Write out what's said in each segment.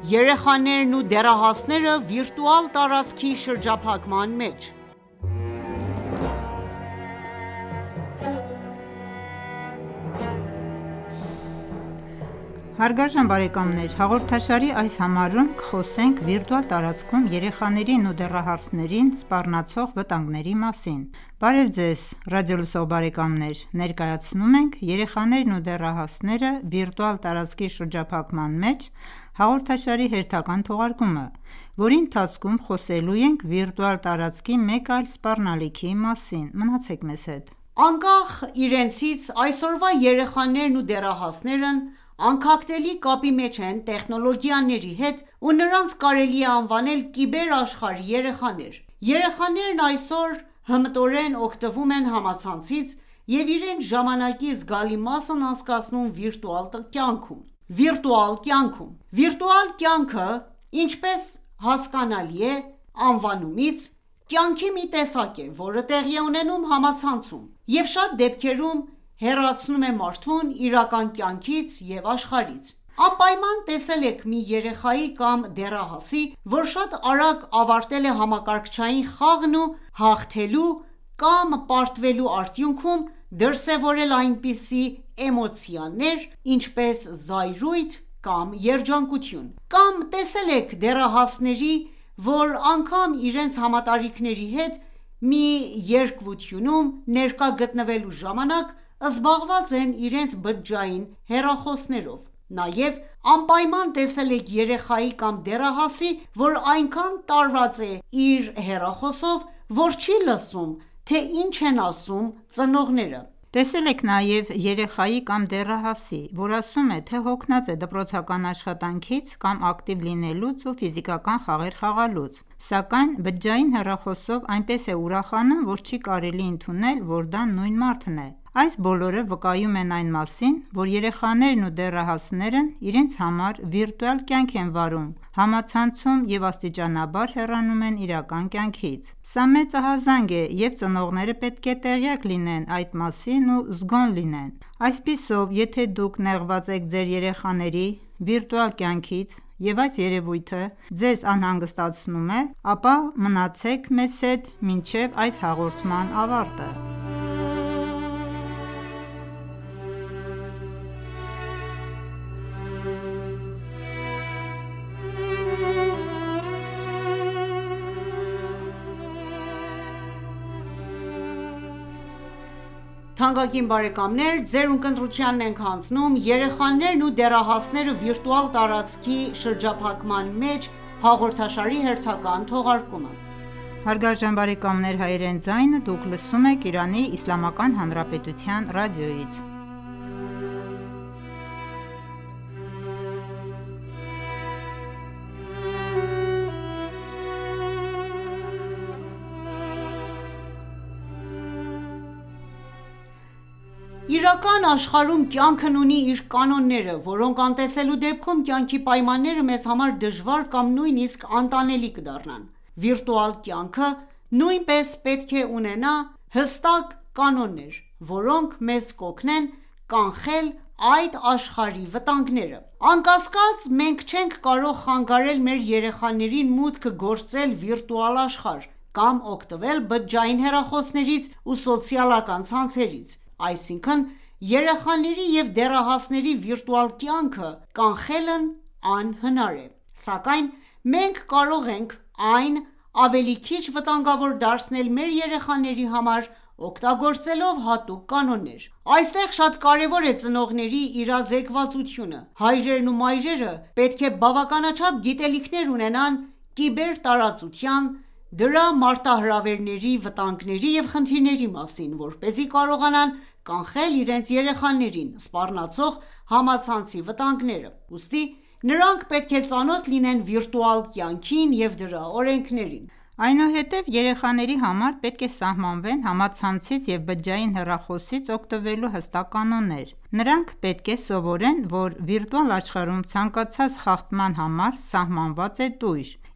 Երեխաներն ու դեռահասները վիրտուալ տարածքի շրջափակման մեջ։ Հարգարժան բարեկամներ, հաղորդաշարի այս համարում կխոսենք վիրտուալ տարածքում երեխաներին ու դեռահասներին սպառնացող վտանգների մասին։ Բարև Ձեզ, ռադիոլսող բարեկամներ, ներկայացնում ենք «Երեխաներն ու դեռահասները վիրտուալ տարածքի շրջափակման մեջ» հաղորդաշարի հերթական թողարկումը, որի ընթացքում խոսելու ենք վիրտուալ տարածքի մեկ այլ սպառնալիքի մասին։ Մնացեք մեզ հետ։ Անկախ իրենցից, այսօրվա երեխաներն ու դեռահասներն անքակտելի կապի մեջ են տեխնոլոգիաների հետ ու նրանց կարելի է անվանել կիբեր աշխարհի երեխաներ։ Երեխաներն այսօր հմտորեն օգտվում են համացանցից և իրենց ժամանակի զգալի մասն անցկացնում վիրտուալ կյանքում։ Վիրտուալ կյանքը, ինչպես հասկանալի է անվանումից, կյանքի մի տեսակ է, որը տեղի է ունենում համացանցում և շատ դեպքերում հեռացնում է մարդուն իրական կյանքից և աշխարհից։ Անպայման տեսել եք մի երեխայի կամ դեռահասի, որ շատ արագ ավարտել է համակարգչային խաղն ու հաղթելու կամ պարտվելու արդյունքում դրսևորել այնպիսի էմոցիաներ, ինչպես զայրույթ կամ երջանկություն։ Կամ տեսել եք դեռահասների, որ անգամ իրենց համատարիքների հետ մի երկվությունում ներկա գտնվելու ժամանակ զբաղված են իրենց բջջային հեռախոսներով։ Նաև անպայման տեսել եք երեխայի կամ դեռահասի, որ այնքան տարված է իր հեռախոսով, որ չի լսում, թե ինչ են ասում ծնողները։ Տեսել եք նաև երեխայի կամ դեռահասի, որ ասում է, թե հոգնած է դպրոցական աշխատանքից կամ ակտիվ լինելուց ու ֆիզիկական խաղեր խաղալուց, սակայն բջջային հեռախոսով այնպես է ուրախանում, որ չի կարելի ընդունել, որ դա նույն մարդն է։ Այս բոլորը վկայում են այն մասին, որ երեխաներն ու դեռահասներն իրենց համար վիրտուալ կյանք են վարում համացանցում և աստիճանաբար հեռանում են իրական կյանքից։ Սա մեծ ահազանգ է և ծնողները պետք է տեղյակ լինեն այդ մասին ու զգոն լինեն։ Այսպիսով, եթե դուք նեղված եք ձեր երեխաների վիրտուալ կյանքից և այս երևույթը ձեզ անհանգստացնում է, ապա մնացեք մեզ հետ մինչև այս հաղորդման ավարտը։ Թանկագին բարեկամներ, ձեր ունկնդրությանն ենք հանձնում «Երեխաներն ու դեռահասները վիրտուալ տարածքի շրջափակման մեջ» հաղորդաշարի հերթական թողարկումը։ Հարգարժան բարեկամներ, հայրեն ձայնը դուք լսում եք Իրանի Իսլամական Հանրապետության ռադիոյից։ Իրական աշխարհում կյանքն ունի իր կանոնները, որոնք անտեսելու դեպքում կյանքի պայմանները մեզ համար դժվար կամ նույնիսկ անտանելի կդառնան։ Վիրտուալ կյանքը նույնպես պետք է ունենա հստակ կանոններ, որոնք մեզ կօգնեն կանխել այդ աշխարհի վտանգները։ Անկասկած, մենք չենք կարող խանգարել մեր երեխաներին մուտք գործել վիրտուալ աշխարհ կամ օգտվել բջջային հեռախոսներից ու սոցիալական ցանցերից։ Այսինքն, երեխաների և դեռահասների վիրտուալ կյանքը կանխելն անհնար է, սակայն մենք կարող ենք այն ավելի քիչ վտանգավոր դարձնել մեր երեխաների համար, օգտագործելով հատուկ կանոններ։ Այստեղ շատ կարևոր է ծնողների իրազեկվածությունը։ Հայրերն ու մայրերը պետք է բավականաչափ գիտելիքներ ունենան կիբերտարածության, դրա մարտահրավերների, վտանգների և խնդիրների մասին, որպեսզի կարողանան կանխել իրենց երեխաներին սպառնացող համացանցի վտանգները։ Ուստի նրանք պետք է ծանոթ լինեն վիրտուալ կյանքին և դրա օրենքներին։ Այնուհետև երեխաների համար պետք է սահմանվեն համացանցից և բջջային հեռախոսից օգտվելու հստակ կանոններ։ Նրանք պետք է սովորեն, որ վիրտուալ աշխարհում ցանկացած խախտման համար սահմանված է տույժ,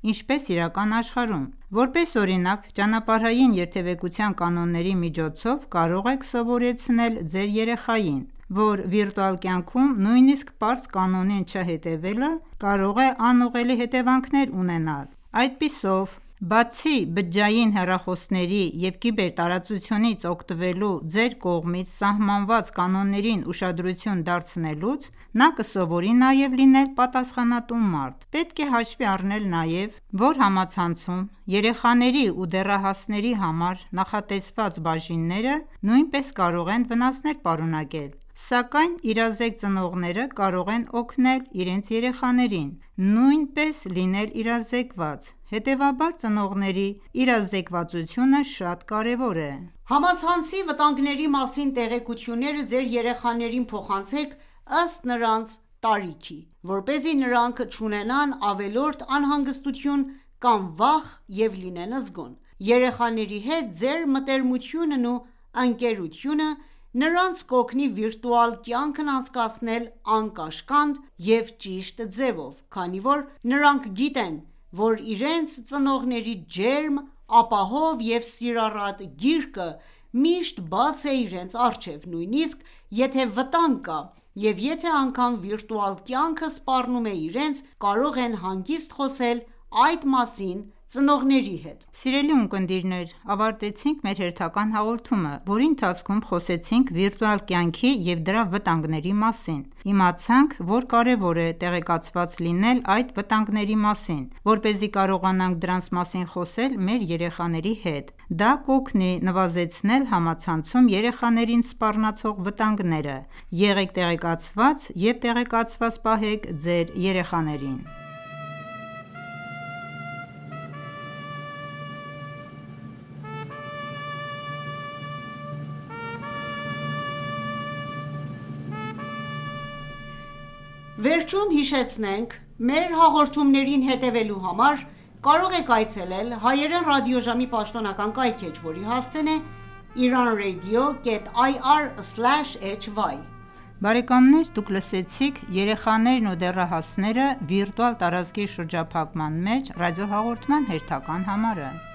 ինչպես իրական աշխարհում: Որպես օրինակ, ճանապարհային երթևեկության կանոնների միջոցով կարող եք սովորեցնել ձեր երեխային, որ վիրտուալ կյանքում նույնիսկ պարզ կանոնին չհետևելը կարող է անուղղելի հետևանքներ ունենալ: Այդպիսով, բացի բջջային հեռախոսների և կիբերտարածությունից օգտվելու ձեր կողմից սահմանված կանոններին ուշադրություն դարձնելուց, նա կսովորի նաև լինել պատասխանատու մարդ: Պետք է հաշվի առնել նաև, որ համացանցում երեխաների ու դեռահասների համար նախատեսված բաժինները նույնպես կարող են վնասներ պարունակել: Սակայն իրազեկ ծնողները կարող են օգնել իրենց երեխաներին նույնպես լինել իրազեկված: Հետևաբար ծնողների իրազեկվածությունը շատ կարևոր է: Համացանցի վտանգների մասին տեղեկությունները ձեր երեխաներին փոխանցեք ըստ նրանց տարիքի, որպեսզի նրանք չունենան ավելորդ անհանգստություն կամ վախ և լինեն զգոն: Երեխաների հետ ձեր մտերմությունն ու ընկերությունը նրանց կօգնի վիրտուալ կյանքն անցկացնել անկաշկանդ և ճիշտ ձևով, քանի որ նրանք գիտեն, որ իրենց ծնողների ջերմ, ապահով և սիրառատ գիրկը միշտ բաց է իրենց առջև, նույնիսկ եթե վտանգ կա, և եթե անգամ վիրտուալ կյանքը սպառնում է իրենց, կարող են հանգիստ խոսել այդ մասին ծնողների հետ: Սիրելի ունկնդիրներ, ավարտեցինք մեր հերթական հաղորդումը, որի ընթացքում խոսեցինք վիրտուալ կյանքի և դրա վտանգների մասին: Իմացանք, որ կարևոր է տեղեկացված լինել այդ վտանգների մասին, որպեսզի կարողանանք դրանց մասին խոսել մեր երեխաների հետ: Դա կօգնի նվազեցնել համացանցում երեխաներին սպառնացող վտանգները: Եղեք տեղեկացված և տեղեկացված պահեք ձեր երեխաներին: Վերջում հիշեցնենք մեր հաղորդումներին հետևելու համար կարող եք այցելել հայերեն ռադիոժամի պաշտոնական կայքէջ, որի հասցեն է iranradio.ir/hy: Բարեկամներ դուք լսեցիք «Երեխաներն ու դեռահասները» վիրտուալ տարածքի շրջափակման մեջ ռադիոհաղորդման հերթական համարը: